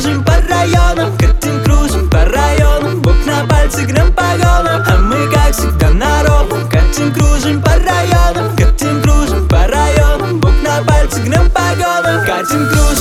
кружим по районам, кружим по районам, бук на пальце, гнем погонам. А мы, как всегда, на ровном. Кружим по районам, кружим по районам, бук на пальце, гнем погонам. Кружим